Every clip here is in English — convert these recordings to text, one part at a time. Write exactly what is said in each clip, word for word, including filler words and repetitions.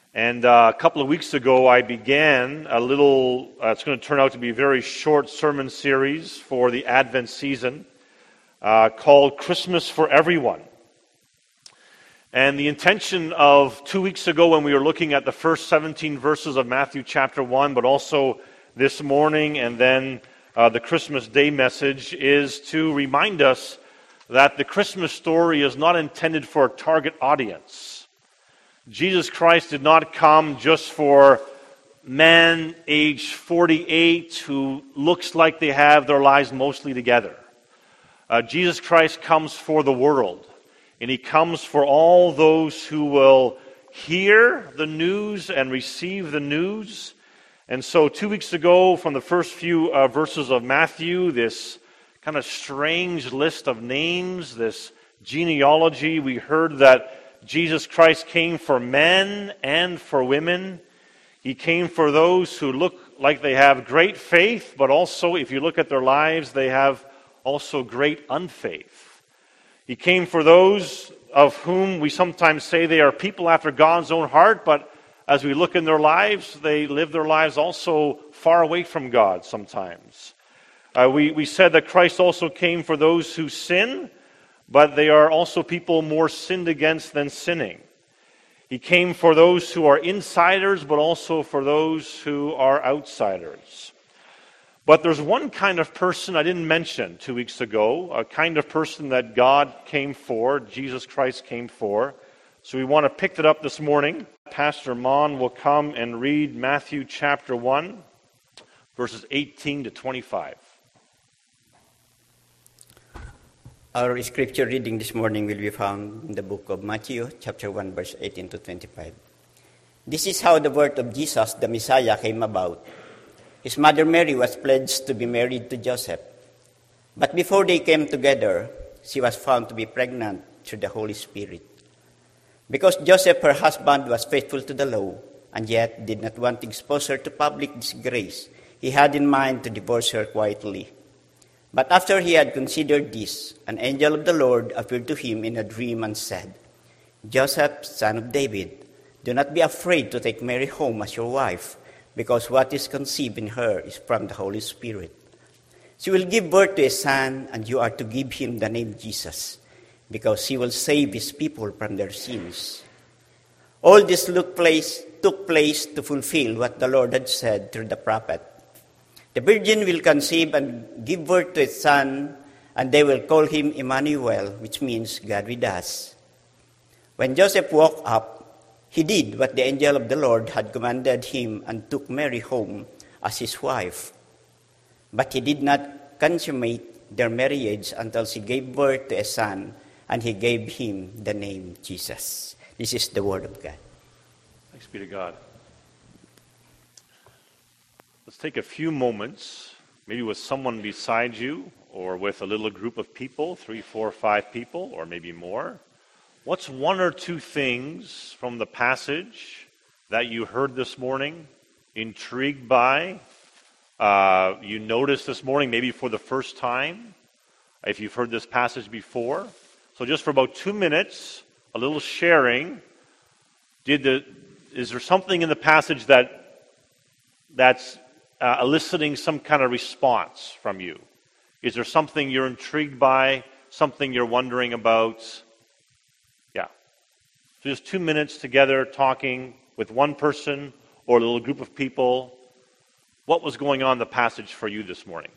And uh, a couple of weeks ago, I began a little, uh, it's going to turn out to be a very short sermon series for the Advent season uh, called Christmas for Everyone. And the intention of two weeks ago when we were looking at the first seventeen verses of Matthew chapter one, but also this morning and then uh, the Christmas Day message, is to remind us that the Christmas story is not intended for a target audience. Jesus Christ did not come just for men age forty-eight who looks like they have their lives mostly together. Uh, Jesus Christ comes for the world. And he comes for all those who will hear the news and receive the news. And so two weeks ago, from the first few uh, verses of Matthew, this kind of strange list of names, this genealogy, we heard that Jesus Christ came for men and for women. He came for those who look like they have great faith, but also, if you look at their lives, they have also great unfaith. He came for those of whom we sometimes say they are people after God's own heart, but as we look in their lives, they live their lives also far away from God sometimes. Uh, we, we said that Christ also came for those who sin, but they are also people more sinned against than sinning. He came for those who are insiders, but also for those who are outsiders. But there's one kind of person I didn't mention two weeks ago, a kind of person that God came for, Jesus Christ came for. So we want to pick it up this morning. Pastor Mon will come and read Matthew chapter one, verses eighteen to twenty-five. Our scripture reading this morning will be found in the book of Matthew, chapter one, verse eighteen to twenty-five. This is how the word of Jesus, the Messiah, came about. His mother Mary was pledged to be married to Joseph. But before they came together, she was found to be pregnant through the Holy Spirit. Because Joseph, her husband, was faithful to the law, and yet did not want to expose her to public disgrace, he had in mind to divorce her quietly. But after he had considered this, an angel of the Lord appeared to him in a dream and said, "Joseph, son of David, do not be afraid to take Mary home as your wife, because what is conceived in her is from the Holy Spirit. She will give birth to a son, and you are to give him the name Jesus, because he will save his people from their sins." All this took place, took place to fulfill what the Lord had said through the prophet. "The virgin will conceive and give birth to a son, and they will call him Emmanuel," which means God with us. When Joseph woke up, he did what the angel of the Lord had commanded him and took Mary home as his wife. But he did not consummate their marriage until she gave birth to a son, and he gave him the name Jesus. This is the word of God. Thanks be to God. Let's take a few moments, maybe with someone beside you, or with a little group of people, three, four, five people, or maybe more. What's one or two things from the passage that you heard this morning, intrigued by, uh, you noticed this morning, maybe for the first time, if you've heard this passage before? So just for about two minutes, a little sharing. Did the is there something in the passage that that's uh, eliciting some kind of response from you? Is there something you're intrigued by, something you're wondering about? So just two minutes together talking with one person or a little group of people. What was going on in the passage for you this morning?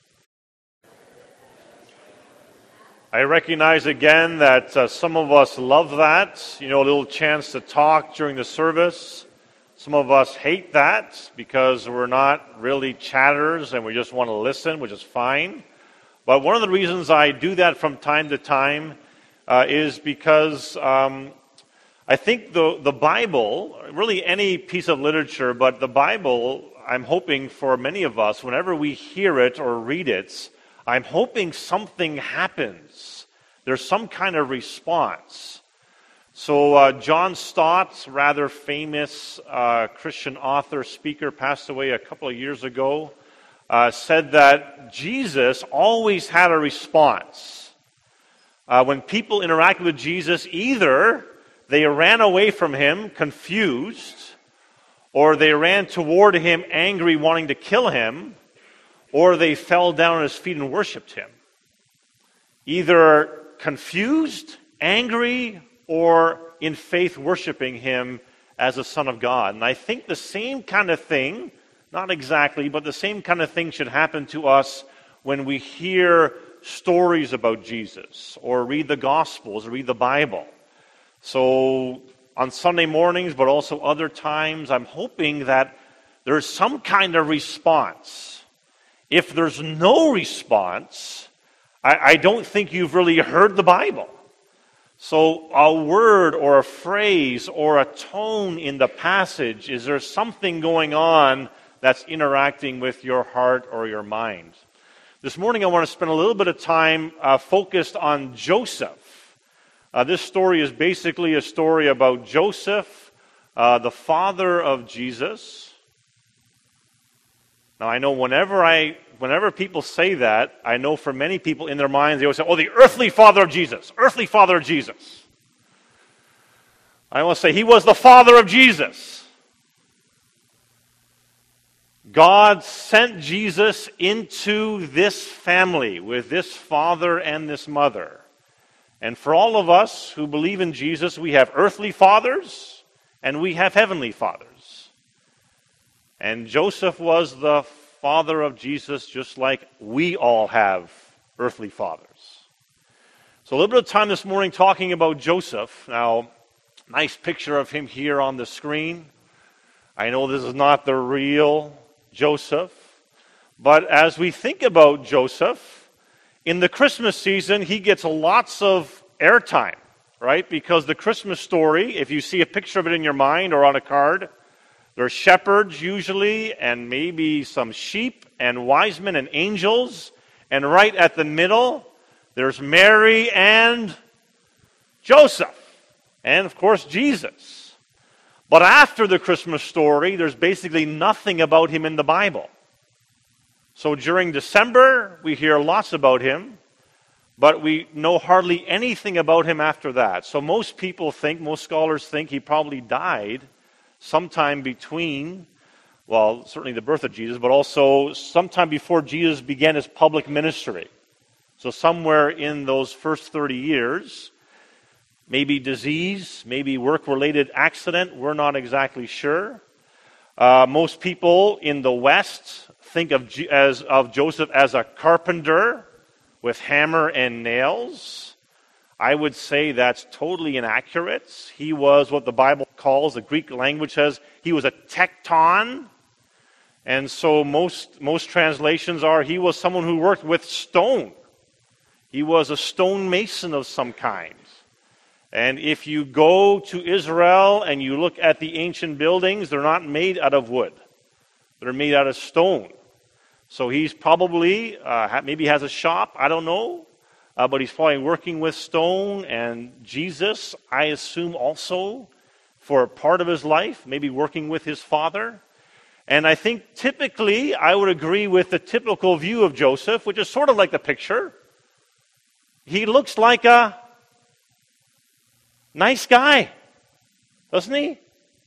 I recognize again that uh, some of us love that, you know, a little chance to talk during the service. Some of us hate that because we're not really chatters and we just want to listen, which is fine. But one of the reasons I do that from time to time uh, is because um, I think the, the Bible, really any piece of literature, but the Bible, I'm hoping for many of us, whenever we hear it or read it, I'm hoping something happens. There's some kind of response. So uh, John Stott, rather famous uh, Christian author, speaker, passed away a couple of years ago, uh, said that Jesus always had a response. Uh, when people interacted with Jesus, either they ran away from him, confused, or they ran toward him, angry, wanting to kill him, or they fell down at his feet and worshipped him. Either confused, angry, or in faith worshiping him as the Son of God. And I think the same kind of thing, not exactly, but the same kind of thing should happen to us when we hear stories about Jesus, or read the Gospels, or read the Bible. So on Sunday mornings, but also other times, I'm hoping that there's some kind of response. If there's no response, I, I don't think you've really heard the Bible. So a word or a phrase or a tone in the passage, is there something going on that's interacting with your heart or your mind? This morning I want to spend a little bit of time uh, focused on Joseph. Uh, this story is basically a story about Joseph, uh, the father of Jesus. Now I know whenever I, whenever people say that, I know for many people in their minds they always say, "Oh, the earthly father of Jesus, earthly father of Jesus." I want to say he was the father of Jesus. God sent Jesus into this family with this father and this mother. And for all of us who believe in Jesus, we have earthly fathers and we have heavenly fathers. And Joseph was the father of Jesus, just like we all have earthly fathers. So a little bit of time this morning talking about Joseph. Now, nice picture of him here on the screen. I know this is not the real Joseph, but as we think about Joseph, in the Christmas season, he gets lots of airtime, right? Because the Christmas story, if you see a picture of it in your mind or on a card, there's shepherds usually, and maybe some sheep, and wise men and angels, and right at the middle, there's Mary and Joseph, and of course Jesus. But after the Christmas story, there's basically nothing about him in the Bible. So during December, we hear lots about him, but we know hardly anything about him after that. So most people think, most scholars think he probably died sometime between, well, certainly the birth of Jesus, but also sometime before Jesus began his public ministry. So somewhere in those first thirty years, maybe disease, maybe work-related accident, we're not exactly sure. Uh, most people in the West think of, G- as, of Joseph as a carpenter with hammer and nails. I would say that's totally inaccurate. He was what the Bible calls, the Greek language says, he was a tekton. And so most, most translations are, he was someone who worked with stone. He was a stonemason of some kind. And if you go to Israel and you look at the ancient buildings, they're not made out of wood. They're made out of stone. So he's probably, uh, maybe has a shop, I don't know. Uh, but he's probably working with stone. And Jesus, I assume also, for part of his life, maybe working with his father. And I think typically, I would agree with the typical view of Joseph, which is sort of like the picture. He looks like a nice guy, doesn't he?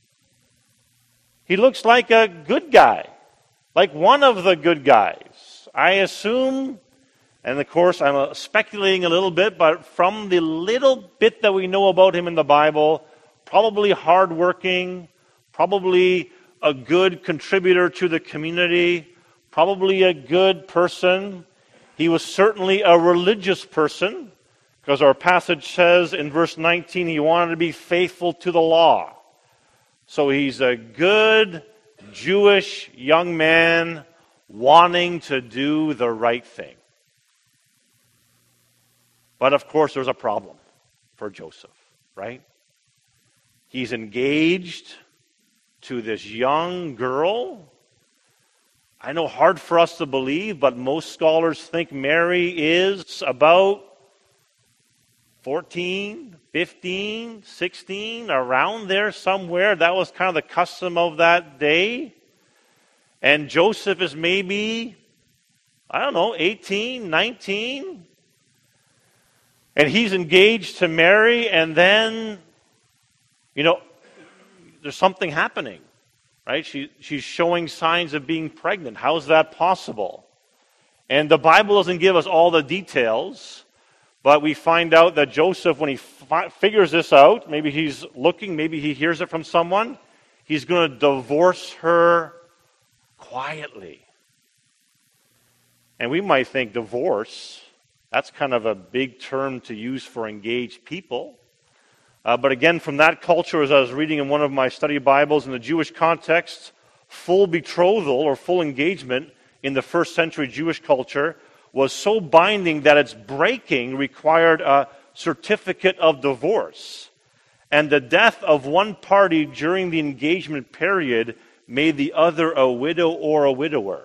He looks like a good guy, like one of the good guys. I assume, and of course I'm speculating a little bit, but from the little bit that we know about him in the Bible, probably hardworking, probably a good contributor to the community, probably a good person. He was certainly a religious person, because our passage says in verse nineteen, he wanted to be faithful to the law. So he's a good Jewish young man wanting to do the right thing. But of course, there's a problem for Joseph, right? He's engaged to this young girl. I know, hard for us to believe, but most scholars think Mary is about fourteen, fifteen, sixteen, around there somewhere. That was kind of the custom of that day. And Joseph is maybe, I don't know, eighteen, nineteen. And he's engaged to Mary, and then You know, there's something happening, right? She, she's showing signs of being pregnant. How's that possible? And the Bible doesn't give us all the details, but we find out that Joseph, when he fi- figures this out, maybe he's looking, maybe he hears it from someone, he's going to divorce her quietly. And we might think divorce, that's kind of a big term to use for engaged people. Uh, but again, from that culture, as I was reading in one of my study Bibles, in the Jewish context, full betrothal or full engagement in the first century Jewish culture was so binding that its breaking required a certificate of divorce. And the death of one party during the engagement period made the other a widow or a widower.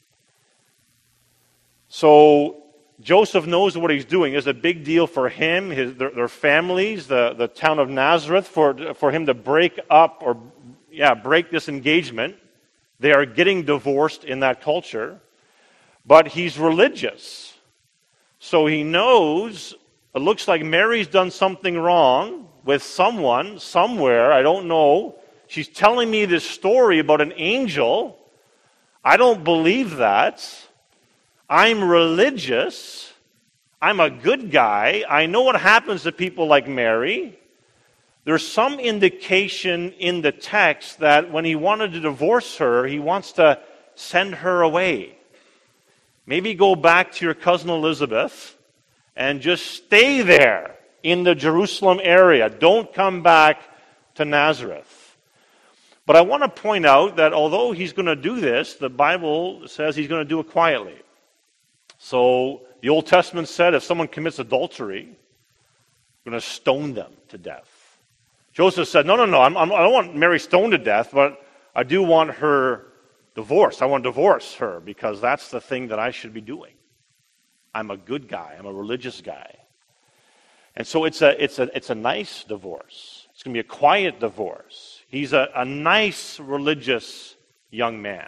So Joseph knows what he's doing. It's a big deal for him, his, their, their families, the, the town of Nazareth, for, for him to break up or, yeah, break this engagement. They are getting divorced in that culture. But he's religious. So he knows, it looks like Mary's done something wrong with someone, somewhere, I don't know. She's telling me this story about an angel. I don't believe that. I'm religious. I'm a good guy. I know what happens to people like Mary. There's some indication in the text that when he wanted to divorce her, he wants to send her away. Maybe go back to your cousin Elizabeth and just stay there in the Jerusalem area. Don't come back to Nazareth. But I want to point out that although he's going to do this, the Bible says he's going to do it quietly. So the Old Testament said if someone commits adultery, we're going to stone them to death. Joseph said, no, no, no, I'm, I'm, I don't want Mary stoned to death, but I do want her divorced. I want to divorce her because that's the thing that I should be doing. I'm a good guy. I'm a religious guy. And so it's a, it's a, it's a nice divorce. It's going to be a quiet divorce. He's a, a nice religious young man.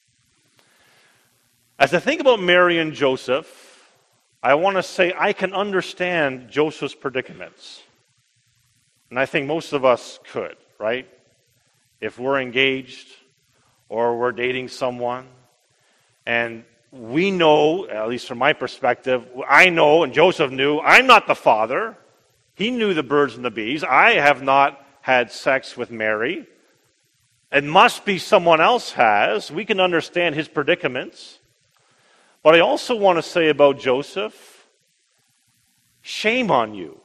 As I think about Mary and Joseph, I want to say I can understand Joseph's predicaments. And I think most of us could, right? If we're engaged or we're dating someone and we know, at least from my perspective, I know and Joseph knew, I'm not the father. He knew the birds and the bees. I have not had sex with Mary. It must be someone else has. We can understand his predicaments. But I also want to say about Joseph, shame on you.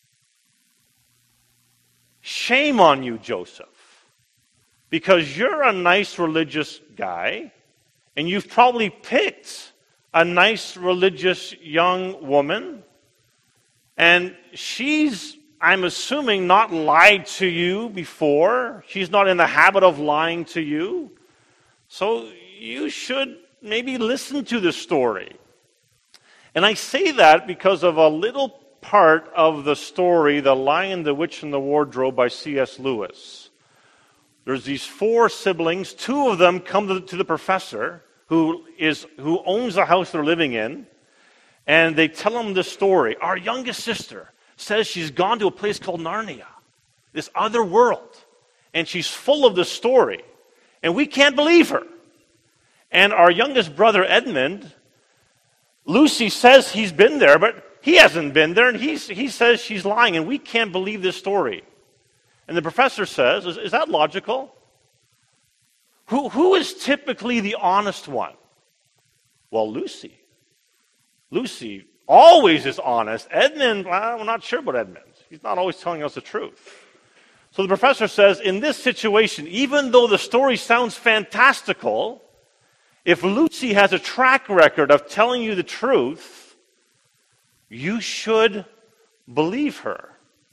Shame on you, Joseph. Because you're a nice religious guy, and you've probably picked a nice religious young woman, and she's, I'm assuming, not lied to you before. She's not in the habit of lying to you. So you should maybe listen to the story. And I say that because of a little part of the story, The Lion, the Witch, and the Wardrobe by C S Lewis. There's these four siblings. Two of them come to the, to the professor who is who owns the house they're living in, and they tell him this story. Our youngest sister says she's gone to a place called Narnia, this other world, and she's full of this story, and we can't believe her. And our youngest brother, Edmund, Lucy says he's been there, but he hasn't been there, and he's, he says she's lying, and we can't believe this story. And the professor says, is, is that logical? Who, who is typically the honest one? Well, Lucy. Lucy always is honest. Edmund, well, we're not sure about Edmund. He's not always telling us the truth. So the professor says, in this situation, even though the story sounds fantastical, if Lucy has a track record of telling you the truth, you should believe her.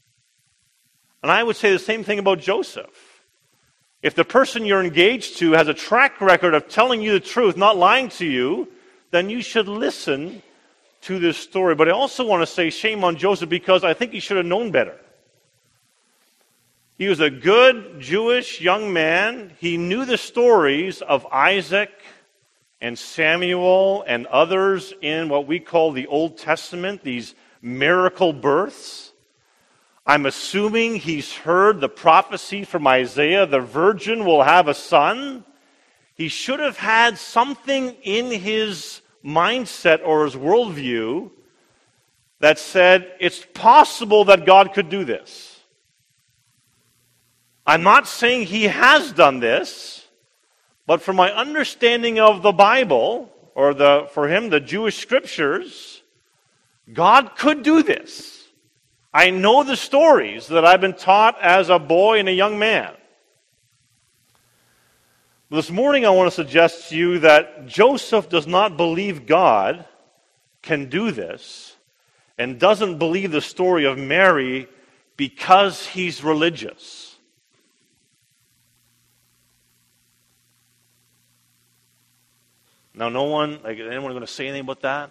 And I would say the same thing about Joseph. If the person you're engaged to has a track record of telling you the truth, not lying to you, then you should listen to this story. But I also want to say shame on Joseph because I think he should have known better. He was a good Jewish young man. He knew the stories of Isaac and Samuel and others in what we call the Old Testament, these miracle births. I'm assuming he's heard the prophecy from Isaiah, the virgin will have a son. He should have had something in his mindset or his worldview that said, it's possible that God could do this. I'm not saying he has done this, but from my understanding of the Bible, or the for him, the Jewish scriptures, God could do this. I know the stories that I've been taught as a boy and a young man. This morning I want to suggest to you that Joseph does not believe God can do this and doesn't believe the story of Mary because he's religious. Now, no one, like, anyone going to say anything about that?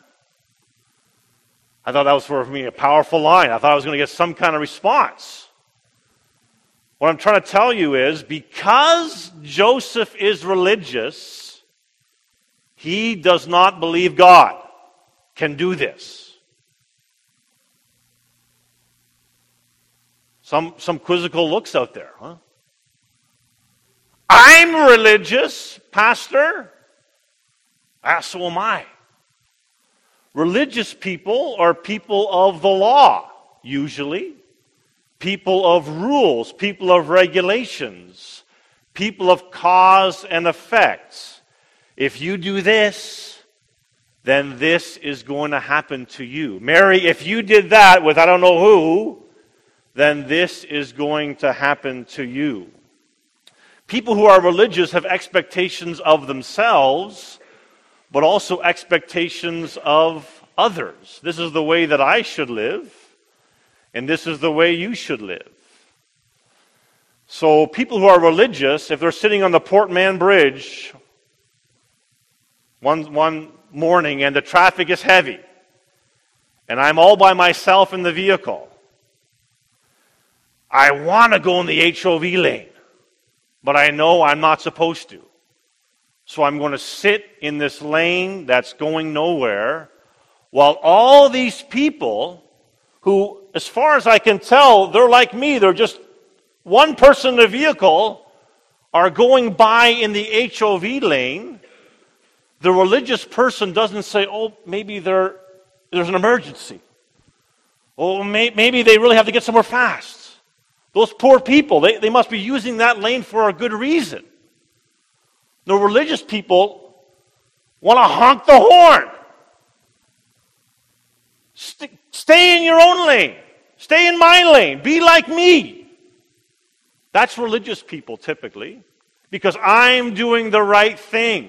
I thought that was for me a powerful line. I thought I was going to get some kind of response. What I'm trying to tell you is, because Joseph is religious, he does not believe God can do this. Some, some quizzical looks out there, huh? I'm religious, Pastor. Ah, so am I. Religious people are people of the law, usually. People of rules, people of regulations, people of cause and effect. If you do this, then this is going to happen to you. Mary, if you did that with I don't know who, then this is going to happen to you. People who are religious have expectations of themselves, but also expectations of others. This is the way that I should live. And this is the way you should live. So people who are religious, if they're sitting on the Port Mann Bridge one, one morning and the traffic is heavy, and I'm all by myself in the vehicle, I want to go in the H O V lane, but I know I'm not supposed to. So I'm going to sit in this lane that's going nowhere, while all these people who, as far as I can tell, they're like me. They're just one person in a vehicle, are going by in the H O V lane. The religious person doesn't say, oh, maybe there, there's an emergency. Oh, may, maybe they really have to get somewhere fast. Those poor people, they, they must be using that lane for a good reason. The religious people want to honk the horn. St- stay in your own lane. Stay in my lane. Be like me. That's religious people typically, because I'm doing the right thing.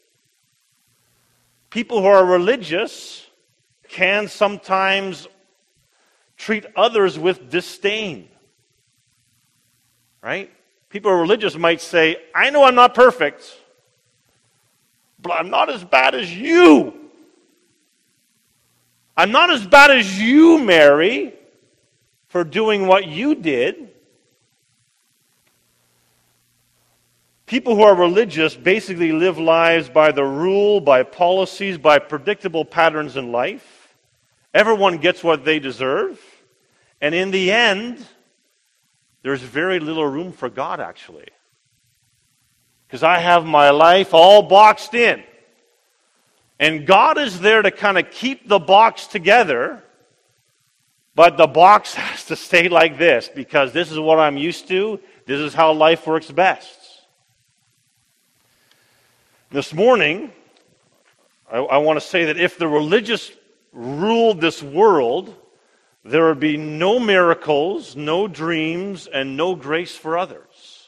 People who are religious can sometimes treat others with disdain. Right? People who are religious might say, I know I'm not perfect, but I'm not as bad as you. I'm not as bad as you, Mary, for doing what you did. People who are religious basically live lives by the rule, by policies, by predictable patterns in life. Everyone gets what they deserve. And in the end, there's very little room for God, actually. Because I have my life all boxed in. And God is there to kind of keep the box together, but the box has to stay like this, because this is what I'm used to. This is how life works best. This morning, I, I want to say that if the religious ruled this world, there would be no miracles, no dreams, and no grace for others.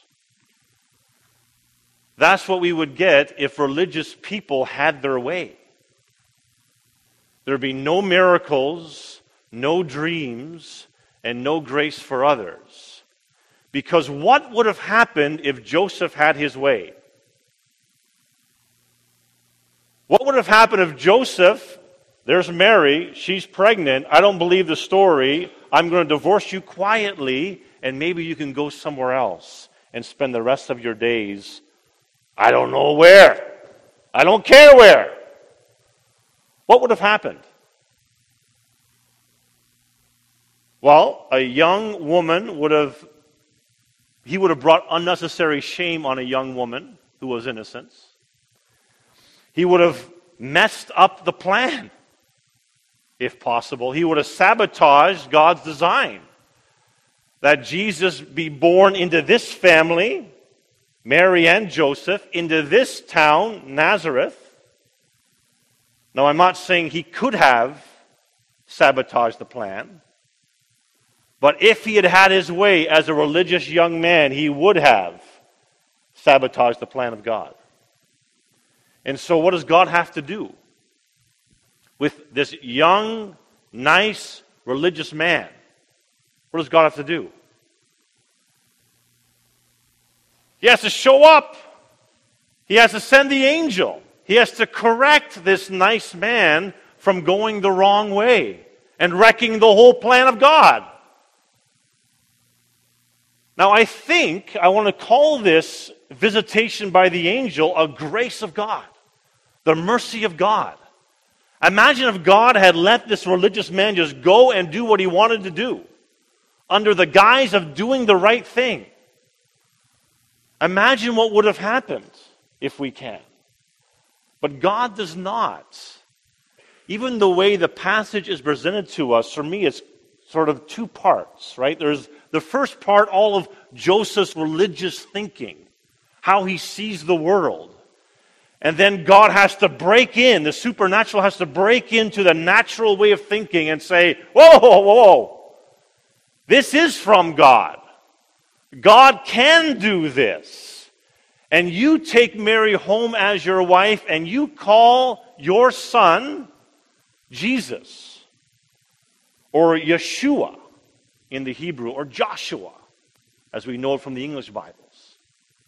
That's what we would get if religious people had their way. There would be no miracles, no dreams, and no grace for others. Because what would have happened if Joseph had his way? What would have happened if Joseph, there's Mary, she's pregnant, I don't believe the story, I'm going to divorce you quietly, and maybe you can go somewhere else and spend the rest of your days, I don't know where. I don't care where. What would have happened? Well, a young woman would have, he would have brought unnecessary shame on a young woman who was innocent. He would have messed up the plan, if possible. He would have sabotaged God's design that Jesus be born into this family, Mary and Joseph, into this town, Nazareth. Now, I'm not saying he could have sabotaged the plan, but if he had had his way as a religious young man, he would have sabotaged the plan of God. And so what does God have to do with this young, nice, religious man? What does God have to do? He has to show up. He has to send the angel. He has to correct this nice man from going the wrong way and wrecking the whole plan of God. Now, I think I want to call this visitation by the angel a grace of God, the mercy of God. Imagine if God had let this religious man just go and do what he wanted to do under the guise of doing the right thing. Imagine what would have happened if we can. But God does not. Even the way the passage is presented to us, for me, it's sort of two parts, right? There's the first part, all of Joseph's religious thinking, how he sees the world. And then God has to break in, the supernatural has to break into the natural way of thinking and say, whoa, whoa, whoa, this is from God. God can do this. And you take Mary home as your wife and you call your son Jesus, or Yeshua in the Hebrew, or Joshua, as we know it from the English Bibles.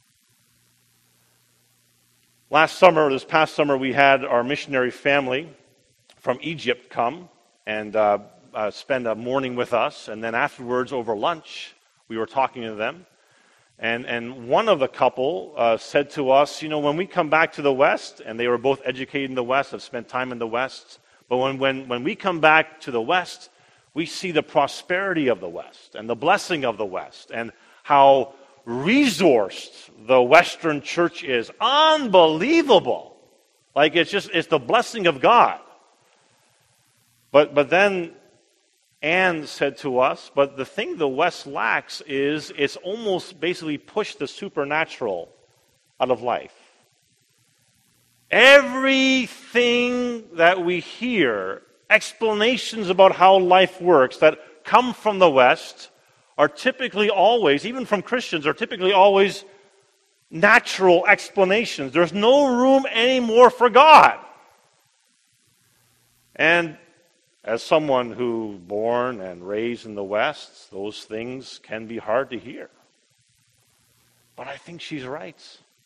Last summer, this past summer, we had our missionary family from Egypt come and uh, uh, spend a morning with us, and then afterwards, over lunch, we were talking to them. And, and one of the couple uh, said to us, you know, when we come back to the West, and they were both educated in the West, have spent time in the West, but when, when, when we come back to the West, we see the prosperity of the West and the blessing of the West and how resourced the Western church is. Unbelievable. Like it's just, it's the blessing of God. But, but then Anne said to us, but the thing the West lacks is it's almost basically pushed the supernatural out of life. Everything that we hear, explanations about how life works that come from the West, are typically always, even from Christians, are typically always natural explanations. There's no room anymore for God. And as someone who born and raised in the West, those things can be hard to hear. But I think she's right.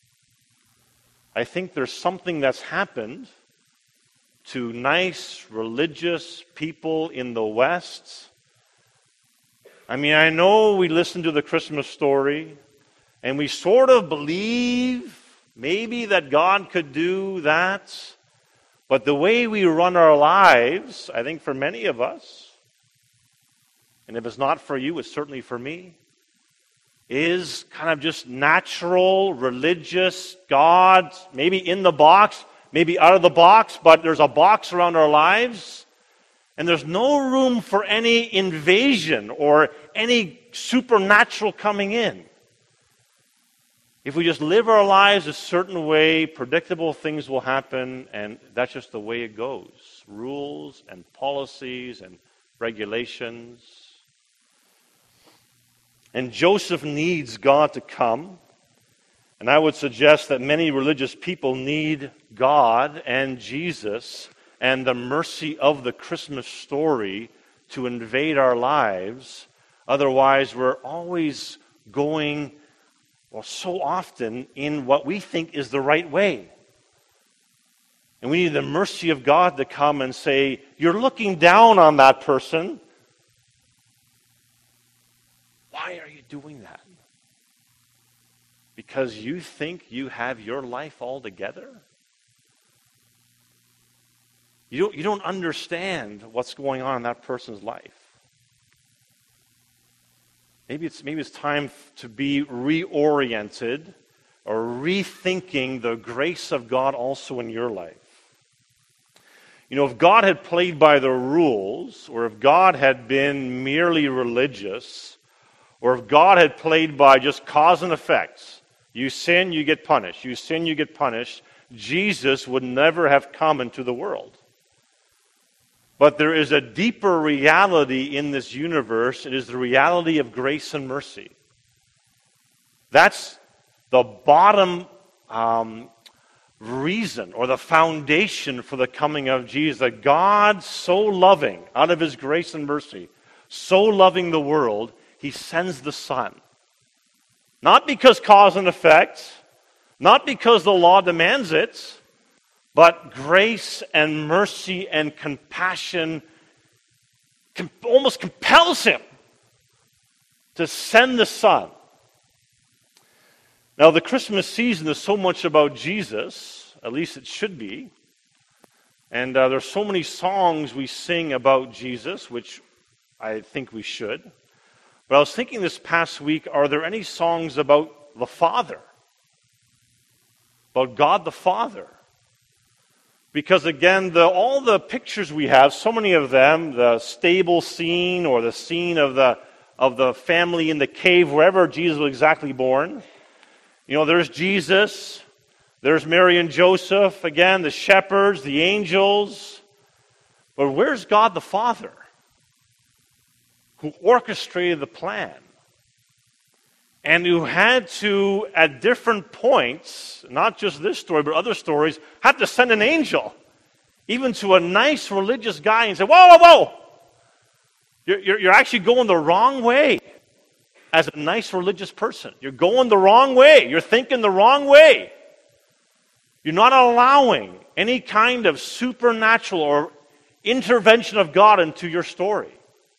I think there's something that's happened to nice, religious people in the West. I mean, I know we listen to the Christmas story, and we sort of believe maybe that God could do that. But the way we run our lives, I think for many of us, and if it's not for you, it's certainly for me, is kind of just natural, religious, God, maybe in the box, maybe out of the box, but there's a box around our lives, and there's no room for any invasion or any supernatural coming in. If we just live our lives a certain way, predictable things will happen, and that's just the way it goes. Rules and policies and regulations. And Joseph needs God to come. And I would suggest that many religious people need God and Jesus and the mercy of the Christmas story to invade our lives. Otherwise, we're always going, well, so often in what we think is the right way. And we need the mercy of God to come and say, you're looking down on that person. Why are you doing that? Because you think you have your life all together? You don't, you don't understand what's going on in that person's life. maybe it's, maybe it's time to be reoriented or rethinking the grace of God also in your life. You know, if God had played by the rules, or if God had been merely religious, or if God had played by just cause and effects, you sin, you get punished. You sin, you get punished. Jesus would never have come into the world. But there is a deeper reality in this universe. It is the reality of grace and mercy. That's the bottom um, reason or the foundation for the coming of Jesus. That God, so loving, out of His grace and mercy, so loving the world, He sends the Son. Not because cause and effect, not because the law demands it, but grace and mercy and compassion com- almost compels Him to send the Son. Now, the Christmas season is so much about Jesus, at least it should be. And uh, there's so many songs we sing about Jesus, which I think we should. But I was thinking this past week, are there any songs about the Father? About God the Father? Because again, the, all the pictures we have, so many of them, the stable scene or the scene of the, of the family in the cave, wherever Jesus was exactly born. You know, there's Jesus, there's Mary and Joseph, again, the shepherds, the angels. But where's God the Father, who orchestrated the plan? And who had to, at different points, not just this story, but other stories, had to send an angel, even to a nice religious guy, and say, whoa, whoa, whoa! You're, you're, you're actually going the wrong way. As a nice religious person, you're going the wrong way. You're thinking the wrong way. You're not allowing any kind of supernatural or intervention of God into your story.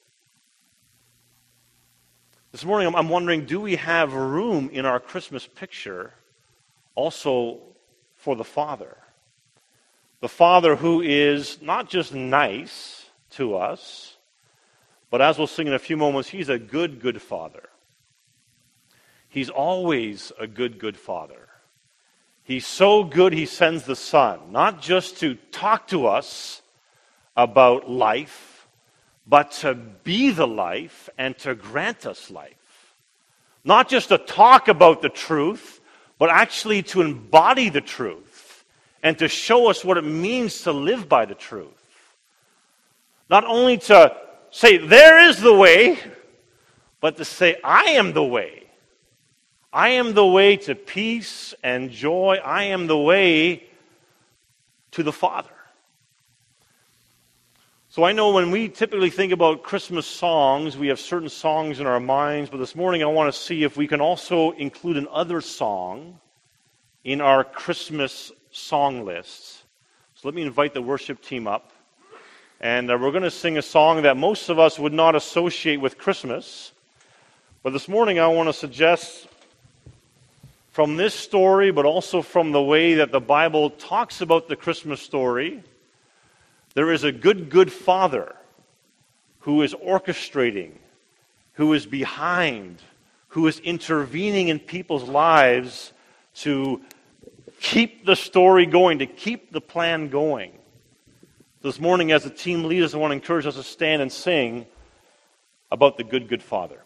This morning, I'm wondering, do we have room in our Christmas picture also for the Father? The Father who is not just nice to us, but as we'll sing in a few moments, He's a good, good Father. He's always a good, good Father. He's so good He sends the Son, not just to talk to us about life, but to be the life and to grant us life. Not just to talk about the truth, but actually to embody the truth and to show us what it means to live by the truth. Not only to say, there is the way, but to say, I am the way. I am the way to peace and joy. I am the way to the Father. So I know when we typically think about Christmas songs, we have certain songs in our minds, but this morning I want to see if we can also include another song in our Christmas song lists. So let me invite the worship team up. And uh, we're going to sing a song that most of us would not associate with Christmas. But this morning I want to suggest, from this story, but also from the way that the Bible talks about the Christmas story, there is a good, good Father who is orchestrating, who is behind, who is intervening in people's lives to keep the story going, to keep the plan going. This morning, as the team leaders, I want to encourage us to stand and sing about the good, good Father.